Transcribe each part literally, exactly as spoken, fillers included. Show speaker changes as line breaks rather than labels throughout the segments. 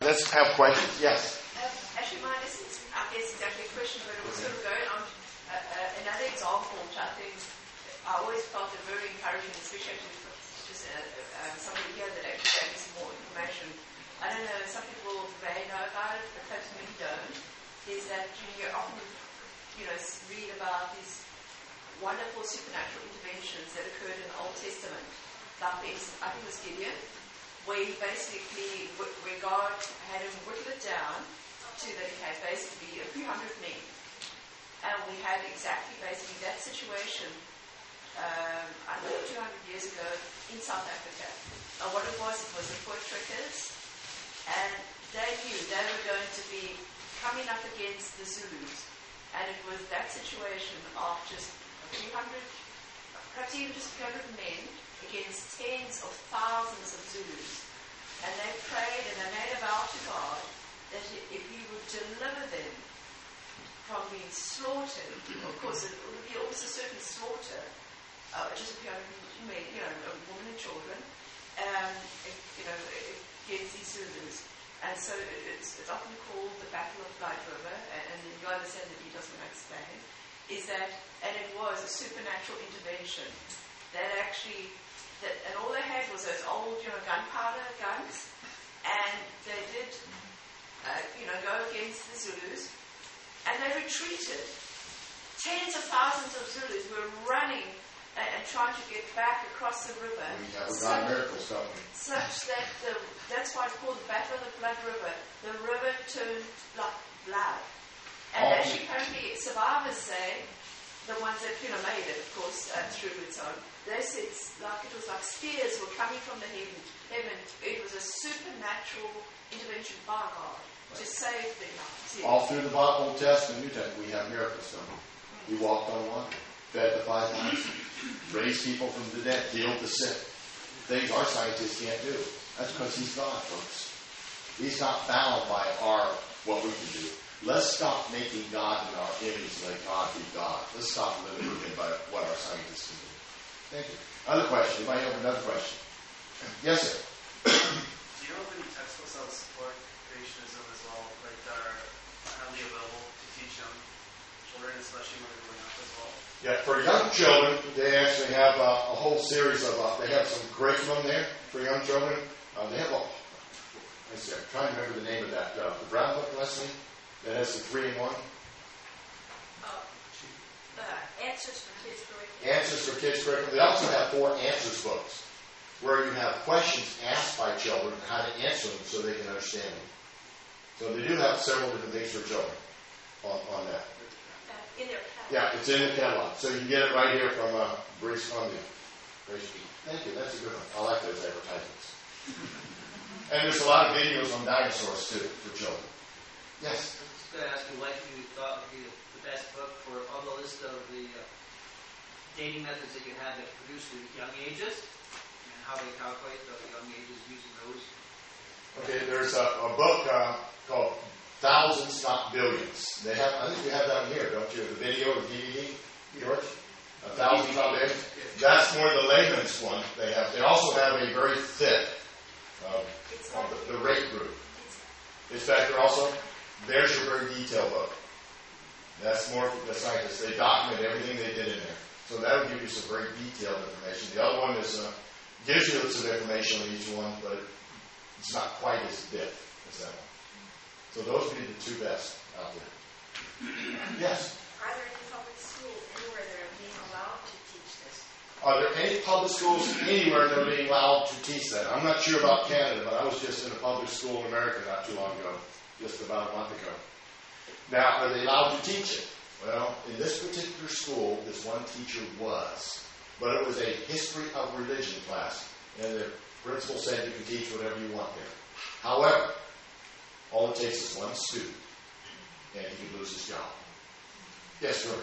let's have questions. Yes.
Um, actually, mine isn't, I guess, exactly a question, but it was sort of going on uh, uh, another example, which I think I always felt it very encouraging, especially actually for just uh, uh, somebody here that actually gave me some more information. I don't know, some people may know about it, but perhaps many don't, is that you, know, you often you know, read about these wonderful supernatural interventions that occurred in the Old Testament. Like, for instance, I think it was Gideon, where he basically, where God had him whittle it down to that he had basically a few hundred men. And we had exactly basically that situation, um, I think two hundred years ago in South Africa. And what it was, it was the Voortrekkers, and they knew they were going to be coming up against the Zulus. And it was that situation of just a few hundred, perhaps even just a few hundred men, against tens of thousands of Zulus. And they prayed and they made a vow to God that if he would deliver them from being slaughtered, of course it would be always a certain slaughter, uh, just a few hundred men, you know, women and children, um, you know, against these Zulus. And so it's, it's often called the Battle of Blood River, and, and you understand the details when I explain, is that, and it was a supernatural intervention that actually, that, and all they had was those old, you know, gunpowder guns, and they did, uh, you know, go against the Zulus, and they retreated. Tens of thousands of Zulus were running and, and trying to get back across the river.
We have got miracles, don't we?
Such that the, that's why it's called the Battle of the Blood River. The river turned like blood. And
Oh.
actually, apparently, survivors say, the ones that, you know, made it, of course, uh, through and so on, they said it's like it was like spears were coming from the heaven. Heaven. It was a supernatural intervention by God to save their lives.
All through the Bible, Old Testament, New Testament, we have miracles, don't we? He walked on water, fed the five thousand, raised people from the dead, healed the sick. Things our scientists can't do. That's because he's God, folks. He's not bound by our what we can do. Let's stop making God in our image and let God be God. Let's stop limiting by what our scientists can do. Thank you. Other question? Anybody have another question? Yes, sir.
Do you know of any textbooks that support creationism as well, like that are highly available to teach young children, especially when they're growing up as well?
Yeah, for young children, they actually have uh, a whole series of, uh, they have some curriculum there for young children. Uh, they have a, let's see, I'm trying to remember the name of that, uh, the Brown Book, Leslie, that has the three in one.
Uh, uh, answers for kids curriculum.
Answers for Kids curriculum. They also have four answers books, where you have questions asked by children, how to answer them so they can understand them. So they do have several different things for children on, on that.
Uh, in their catalog.
Yeah, it's in the catalog. So you can get it right here from uh, British Columbia. Great speak. Thank you. That's a good one. I like those advertisements. And there's a lot of videos on dinosaurs, too, for children. Yes?
I was going to ask you what you thought would be the best book for on the list of the uh, dating methods that you have that produce the young ages, and how they calculate the young ages using those.
Okay, there's a, a book uh, called Thousands, Not Billions. They have, I think you have that here, don't you? The video, the D V D, George? A Thousands, Not Billions. That's more the layman's one they have. They also have a very thick, uh, on the, the rate group. Is that there also? There's your very detailed book. That's more for the scientists. They document everything they did in there. So that will give you some very detailed information. The other one is uh, gives you some information on each one, but it's not quite as depth as that one. So those would be the two best out there. Yes?
Are there any public schools anywhere that are being allowed to teach this?
Are there any public schools anywhere that are being allowed to teach that? I'm not sure about Canada, but I was just in a public school in America not too long ago, just about a month ago. Now, are they allowed to teach it? Well, in this particular school, this one teacher was. But it was a history of religion class. And the principal said you can teach whatever you want there. However, all it takes is one student, and he could lose his job. Yes, George?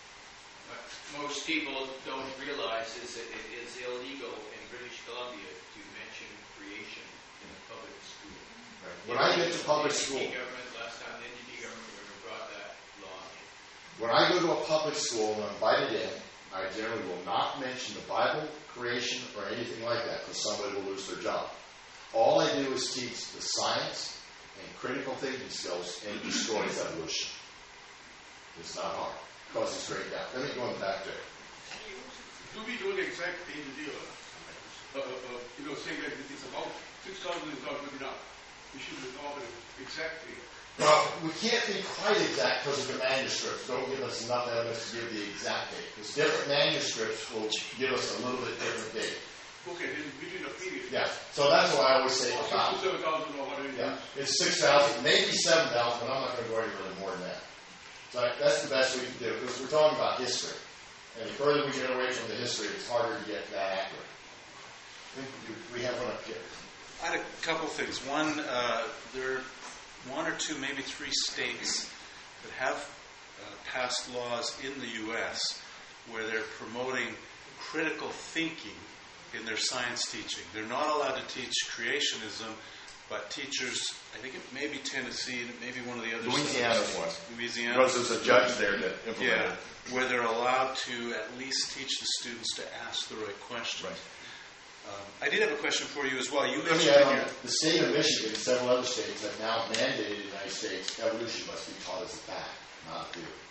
What most people don't realize is that it is illegal in British Columbia to mention creation in a public school.
Right. When I get to public school,
N D P government, last time the N D P government brought that law in.
when I go to a public school and I'm invited in, I generally will not mention the Bible, creation, or anything like that, because somebody will lose their job. All I do is teach the science critical thinking skills, and it destroys evolution. It's not hard. It causes straight down. Let me go on back there.
Do we do the exact thing deal? Uh, uh, uh, you know, saying that it's about six thousand is not good enough. We should resolve it exactly.
Well, we can't be quite exact because of the manuscripts. Don't give us enough evidence to give the exact date. Because different manuscripts will give us a little bit different date.
Okay, then between a period.
Yeah. So that's what I always say
Six
about.
to seven thousand or whatever.
Yeah. It's six thousand, maybe seven thousand, but I'm not going to go any really more than that. So that's the best we can do because we're talking about history. And the further we get away from the history, it's harder to get that accurate. We have one up here.
I had a couple things. One, uh, there are one or two, maybe three states that have uh, passed laws in the U S where they're promoting critical thinking in their science teaching. They're not allowed to teach creationism, but teachers, I think it may be Tennessee and it may be one of the other
Louisiana's
states.
one.
Louisiana.
Because there's a judge there that implemented
Yeah,
it.
where they're allowed to at least teach the students to ask the right questions.
Right.
Um, I did have a question for you as well. You
Let me
mentioned
add
in
on,
your,
the state of Michigan and several other states have now mandated in the United States evolution must be taught as a fact, not a theory.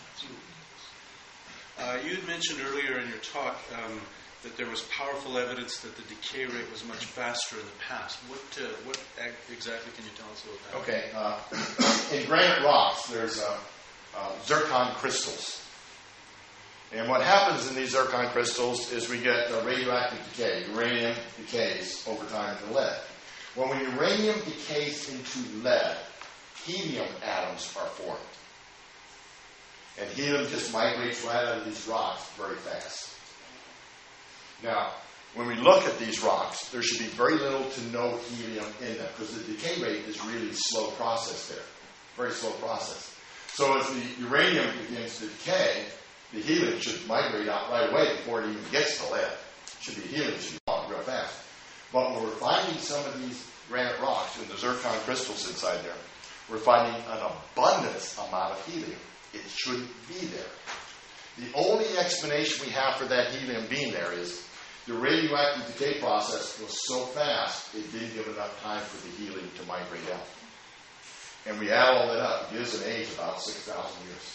uh, you had mentioned earlier in your talk um, that there was powerful evidence that the decay rate was much faster in the past. What uh, what ag- exactly can you tell us about that?
Okay. Uh, in granite rocks, there's uh, uh, zircon crystals. And what happens in these zircon crystals is we get uh, radioactive decay. Uranium decays over time into lead. Well, when uranium decays into lead, helium atoms are formed. And helium just migrates right out of these rocks very fast. Now, when we look at these rocks, there should be very little to no helium in them because the decay rate is really slow process there. Very slow process. So as the uranium begins to decay, the helium should migrate out right away before it even gets to lead. Should be helium should be gone real fast. But when we're finding some of these granite rocks and the zircon crystals inside there, we're finding an abundance amount of helium. It shouldn't be there. The only explanation we have for that helium being there is the radioactive decay process was so fast it didn't give enough time for the helium to migrate out. And we add all that up, it gives an age about six thousand years.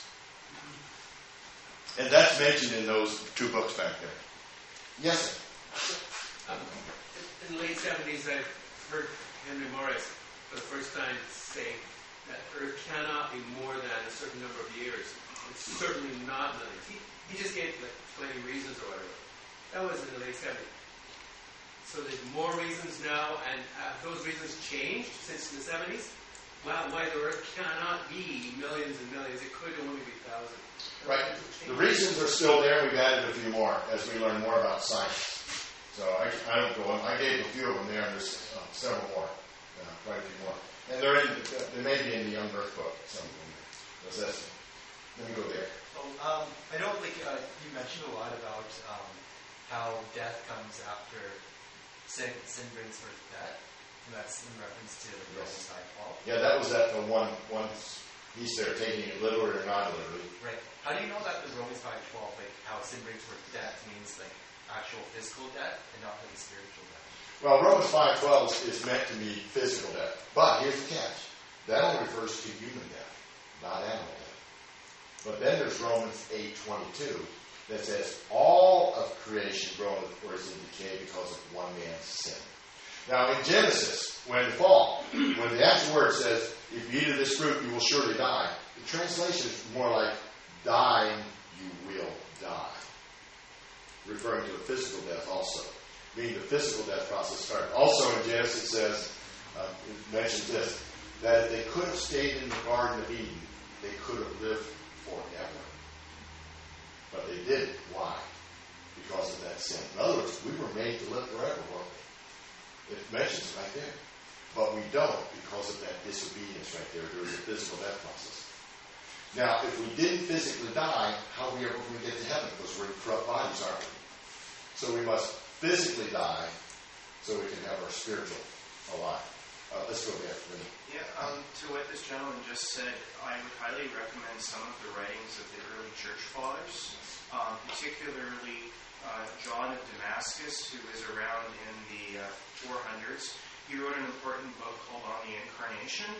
And that's mentioned in those two books back there. Yes, sir.
Um, in the late seventies, I heard Henry Morris for the first time say that Earth cannot be more than a certain number of years. It's certainly not millions. He, he just gave like twenty reasons or whatever. That was in the late seventies. So there's more reasons now, and have those reasons changed since the seventies? Wow, why the Earth cannot be millions and millions. It could only be thousands.
Right. The reasons are still there. We've added a few more as we learn more about science. So I, I don't go on. I gave a few of them there, and there's uh, several more, uh, quite a few more. And they're in. They may be in the Young Earth book. Some of them. That's that. Let me go there.
Oh, um, I know, like uh, you mentioned a lot about um, how death comes after sin. Sin brings forth death, and that's in reference to the Romans five twelve.
Yeah, that was that the one one piece there, taking it literally or not literally.
Right. How do you know that the Romans five twelve, like how sin brings forth death, means like actual physical death and not like spiritual death?
Well, Romans five twelve is meant to be physical death. But here's the catch. That only refers to human death, not animal death. But then there's Romans eight twenty-two that says all of creation groaneth or is in decay because of one man's sin. Now in Genesis, when the fall, when the actual word says, if you eat of this fruit, you will surely die, the translation is more like, dying you will die. Referring to a physical death also. Meaning the physical death process started. Also in Genesis it says, uh, it mentions this, that if they could have stayed in the Garden of Eden, they could have lived forever. But they didn't. Why? Because of that sin. In other words, we were made to live forever, weren't we? It mentions it right there. But we don't because of that disobedience right there. There was a physical death process. Now, if we didn't physically die, how are we ever going to get to heaven? Because we're in corrupt bodies, aren't we? So we must physically die so we can have our spiritual alive. Uh, let's go there.
Yeah, um, to what this gentleman just said, I would highly recommend some of the writings of the early church fathers, um, particularly uh, John of Damascus, who was around in the uh, four hundreds. He wrote an important book called On the Incarnation,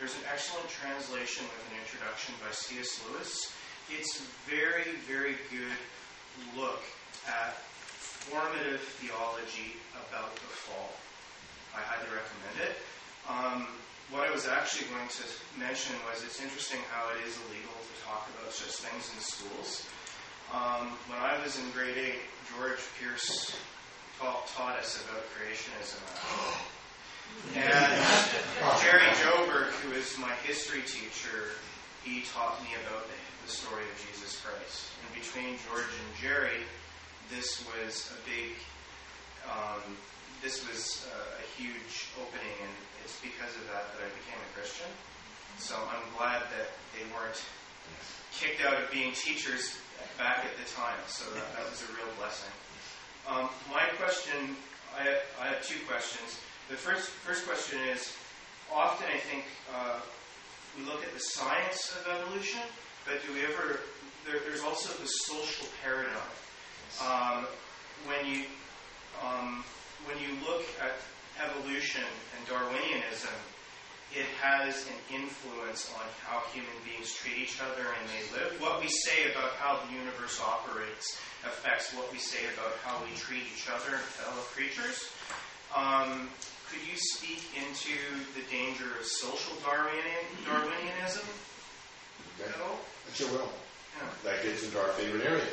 There's an excellent translation with an introduction by C S Lewis. It's a very, very good look at formative theology about the fall. I highly recommend it. Um, what I was actually going to mention was it's interesting how it is illegal to talk about such things in schools. Um, when I was in grade eight, George Pierce taught, taught us about creationism. And Jerry Joberg, who is my history teacher, he taught me about the, the story of Jesus Christ. And between George and Jerry, this was a big, um, this was a, a huge opening, and it's because of that that I became a Christian. So I'm glad that they weren't kicked out of being teachers back at the time. So that, that was a real blessing. Um, my question, I have, I have two questions. The first first question is, often I think uh, we look at the science of evolution, but do we ever, there, there's also the social paradigm. Um, when you um, when you look at evolution and Darwinianism, it has an influence on how human beings treat each other and they live. What we say about how the universe operates affects what we say about how we treat each other and fellow creatures. Um, could you speak into the danger of social Darwinian, Darwinianism?
Okay.
At all?
I sure will.
Yeah.
That gets into our favorite area.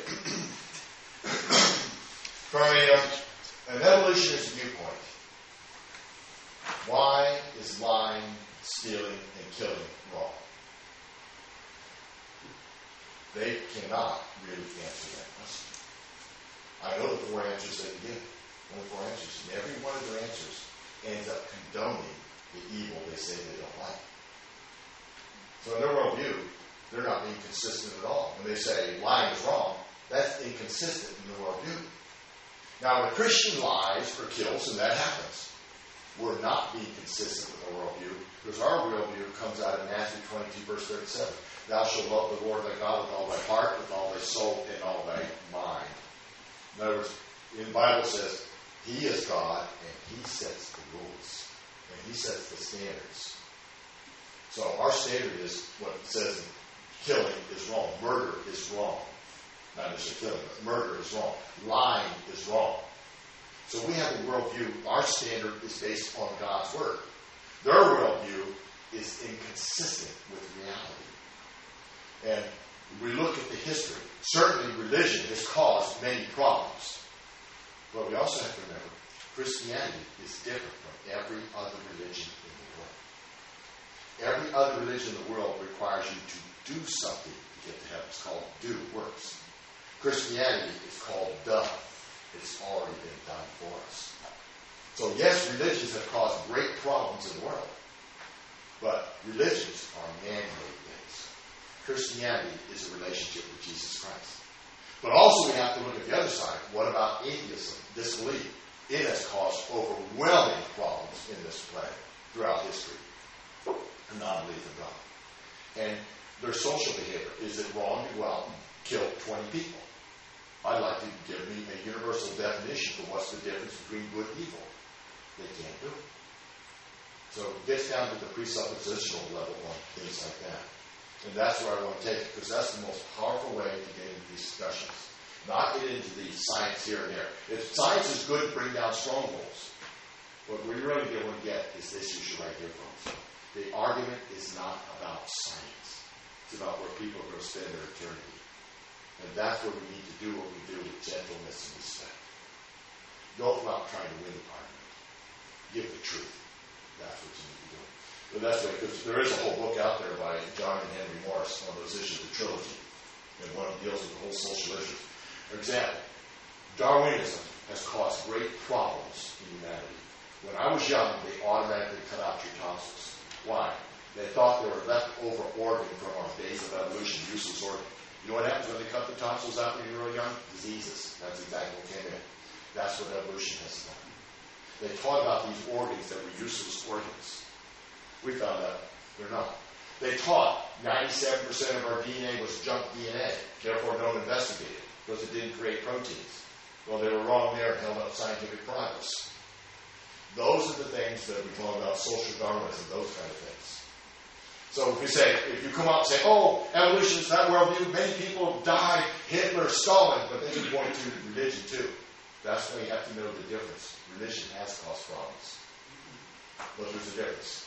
From a, um, an evolutionist viewpoint, why is lying, stealing, and killing wrong? They cannot really answer that question. I know the four answers they give. Only four answers. And every one of their answers ends up condoning the evil they say they don't like. So in their worldview, they're not being consistent at all. When they say lying is wrong, that's inconsistent in the worldview. Now, when a Christian lies or kills, and that happens, we're not being consistent with our worldview, because our worldview comes out of Matthew twenty-two, verse thirty-seven. Thou shalt love the Lord thy God with all thy heart, with all thy soul, and all thy mind. In other words, in the Bible says, He is God, and He sets the rules, and He sets the standards. So our standard is what it says killing is wrong. Murder is wrong. Not just killing, but murder is wrong. Lying is wrong. So we have a worldview. Our standard is based on God's Word. Their worldview is inconsistent with reality. And we look at the history. Certainly religion has caused many problems. But we also have to remember, Christianity is different from every other religion in the world. Every other religion in the world requires you to do something to get to heaven. It's called do works. Christianity is called done. It's already been done for us. So yes, religions have caused great problems in the world. But religions are man-made things. Christianity is a relationship with Jesus Christ. But also we have to look at the other side. What about atheism, disbelief? It has caused overwhelming problems in this planet throughout history. A non-belief in God. And their social behavior. Is it wrong to go out and kill twenty people? I'd like to give me a universal definition for what's the difference between good and evil. They can't do it. So it gets down to the presuppositional level on things like that. And that's where I want to take it, because that's the most powerful way to get into these discussions. Not get into the science here and there. If science is good to bring down strongholds, what we really want to get is this issue right here, folks. The argument is not about science. It's about where people are going to spend their eternity. And that's where we need to do what we do with gentleness and respect. Don't go out trying to win the argument. Give the truth. That's what you need to do. But that's right, because there is a whole book out there by John and Henry Morris on those issues, the trilogy. And one deals with the whole social issues. For example, Darwinism has caused great problems in humanity. When I was young, they automatically cut out your tonsils. Why? They thought they were leftover organ from our days of evolution, useless organ. You know what happens when they cut the tonsils out when you're really young? Diseases. That's exactly what came in. That's what evolution has done. They taught about these organs that were useless organs. We found out they're not. They taught ninety-seven percent of our D N A was junk D N A. Therefore, don't investigate it, because it didn't create proteins. Well, they were wrong there and held up scientific progress. Those are the things that we talk about social Darwinism, those kind of things. So if you say, if you come out and say, oh, evolution is that worldview, many people died, Hitler, Stalin, but then you point to religion too. That's why you have to know the difference. Religion has caused problems. But there's a difference.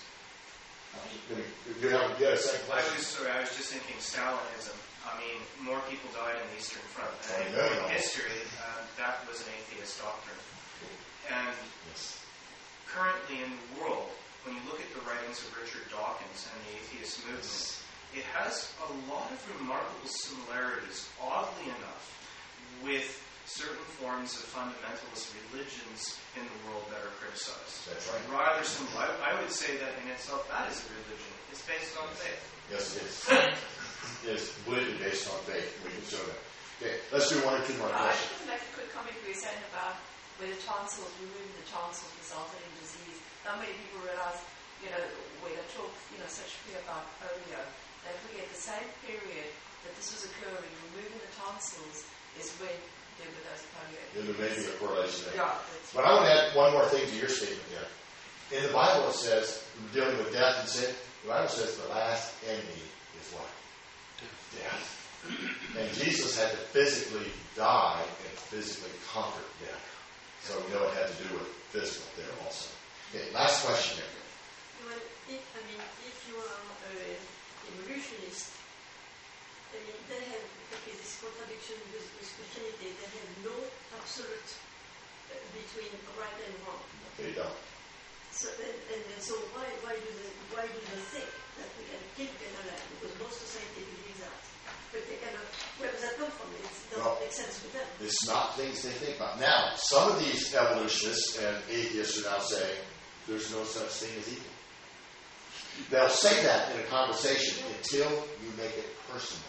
You have, you have a second
I
question?
was, sorry, I was just thinking Stalinism. I mean, more people died in the Eastern Front
Oh,
than
no,
in
no.
history. Uh, that was an atheist doctrine. And
Yes.
currently in the world, when you look at the writings of Richard Dawkins and the atheist movement, it has a lot of remarkable similarities, oddly enough, with certain forms of fundamentalist religions in the world that are criticized.
That's right.
Rather similar. I, I would say that in itself, that is a religion. It's based on faith.
Yes, it is. It's completely based on faith. We can show that. Okay, let's do one or two more
I
questions.
just want to make a quick comment. We were saying about whether tonsils, removing the tonsils resulted in disease. Not many people realize, you know, when they talk, you know, such fear about polio, they forget the same period that this was occurring, removing the tonsils is when there were those polio.
There may be a correlation there.
Yeah, that's
But I want to add one more thing to your statement there. In the Bible it says, dealing with death and sin, the Bible says the last enemy is what? Death. And Jesus had to physically die and physically conquer death. So we know it had to do with physical there also. Okay, last question here.
Well, if, I mean, if you are an evolutionist, I mean, they have, okay, this contradiction with, with Christianity, they have no absolute uh, between right and wrong.
Okay, you don't.
So, and, and, and so why, why do they, why do they think that we can keep them alive? Because most society believes that. But they cannot, where does that come from? It doesn't
Well,
make sense with them.
It's not things they think about. Now, some of these evolutionists and atheists are now saying there's no such thing as evil. They'll say that in a conversation until you make it personal.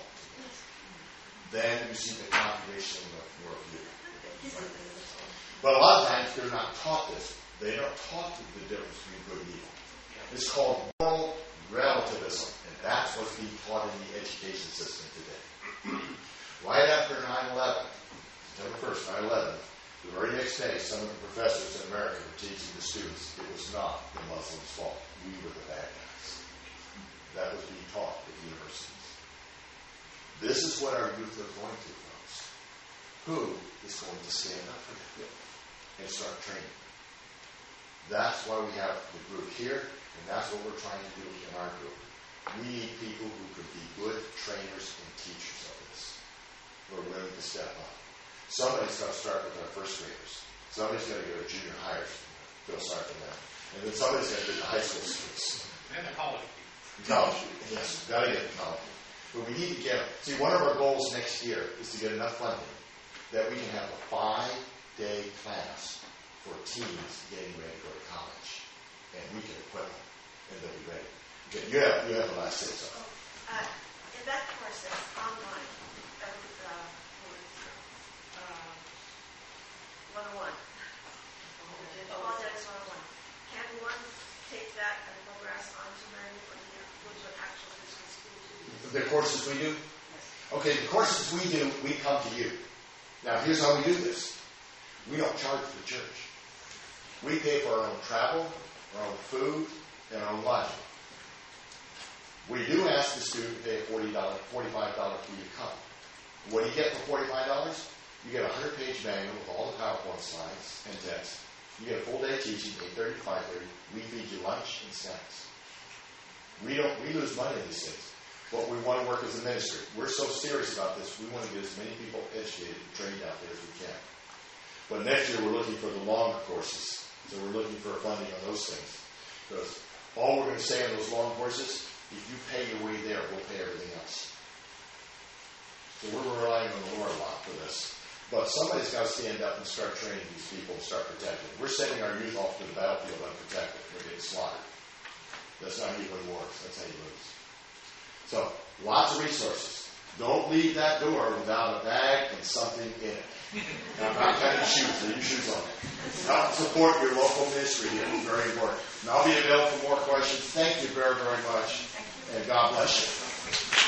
Then you see the contradiction of your view. But a lot of times they're not taught this. They are taught the difference between good and evil. It's called moral relativism, and that's what's being taught in the education system today. Right after nine eleven, September first, nine eleven, the very next day, some of the professors in America were teaching the students it was not the Muslims' fault. We were the bad guys. That was being taught at universities. This is what our youth are going to, folks. Who is going to stand up for them and start training? That's why we have the group here, and that's what we're trying to do in our group. We need people who could be good trainers and teachers of this, who are willing to step up. Somebody's got to start with our first graders. Somebody's got to go to junior hires. Feel sorry for them. And then somebody's got to get to high school students.
And the college.
College, yes, got to get to college. But we need to get, see, one of our goals next year is to get enough funding that we can have a five-day class for teens getting ready to go to college. And we can equip them, and they'll be ready. Okay, you have, you have the last six.
Uh, in that process, online, that was, uh, uh, one oh one. Apologetics one oh one. Can one take that and progress on to learn or do you go to an actual physical school to do this?
The courses we do? Okay, the courses we do, we come to you. Now, here's how we do this. We don't charge the church. We pay for our own travel, our own food, and our own lodging. We do ask the student to pay a forty dollars, forty-five dollars fee to come. What do you get for forty-five dollars? You get a hundred-page manual with all the PowerPoint slides and text. You get a full day teaching, eight thirty to five thirty. We feed you lunch and snacks. We don't. We lose money on these things, but we want to work as a ministry. We're so serious about this. We want to get as many people educated and trained out there as we can. But next year we're looking for the longer courses. So we're looking for funding on those things. Because all we're going to say on those long courses, if you pay your way there, we'll pay everything else. So we're relying on the Lord a lot for this. But somebody's got to stand up and start training these people and start protecting. We're sending our youth off to the battlefield unprotected. They're getting slaughtered. That's not how you win wars. That's how you lose. So, lots of resources. Don't leave that door without a bag and something in it. Now, I'm not cutting shoes. Leave your shoes on. Help support your local ministry here. It's very important. And I'll be available for more questions. Thank you very, very much. And God bless you.